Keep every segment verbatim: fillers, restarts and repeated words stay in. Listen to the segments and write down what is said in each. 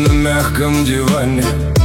на мягком диване,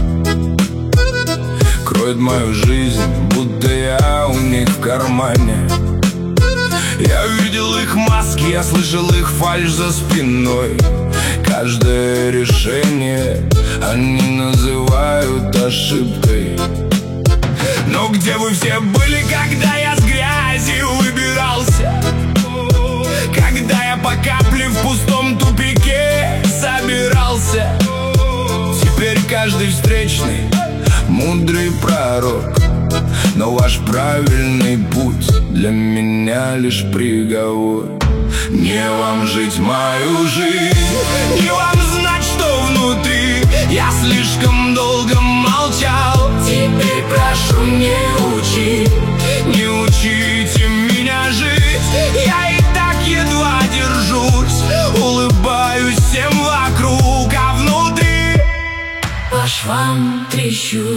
кроет мою жизнь, будто я у них в кармане. Я видел их маски, я слышал их фальшь за спиной. Каждое решение они называют ошибкой. Но где вы все были, когда я с грязи выбирался? Когда я по капле в пустом тупике собирался? Теперь каждый встречный мудрый пророк, но ваш правильный путь для меня лишь приговор. Не вам жить мою жизнь, не вам знать, что внутри. Я слишком долго молчал. Теперь прошу, не учи, не учите меня жить. Я и так едва держусь, улыбаюсь всем вокруг, а внутри по швам трещу.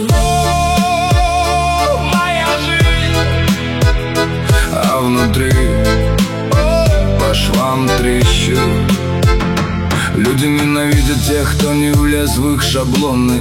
О, моя жизнь, а внутри по швам трещу. Люди ненавидят тех, кто не влез в их шаблоны.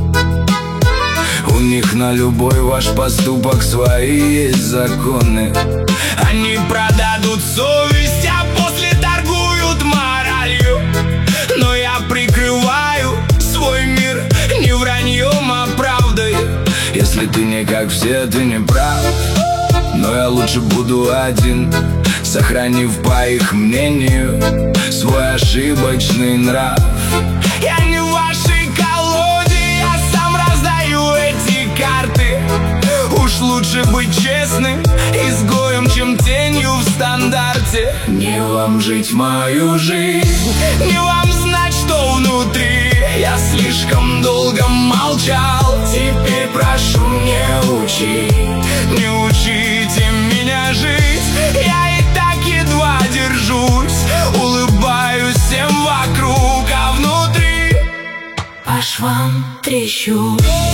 У них на любой ваш поступок свои есть законы. Они продадут совесть, а после торгуют моралью. Но я прикрываю свой мир не враньем, а правдой. Если ты не как все, ты не прав, но я лучше буду один, сохранив по их мнению свой ошибочный нрав. Я не в вашей колоде, я сам раздаю эти карты. Уж лучше быть честным изгоем, чем тенью в стандарте. Не вам жить мою жизнь, не вам знать, что внутри. Я слишком долго молчал. Теперь прошу, не учи, не учите меня жить. Я и так едва держусь, улыбаюсь всем вокруг, а внутри по швам трещу.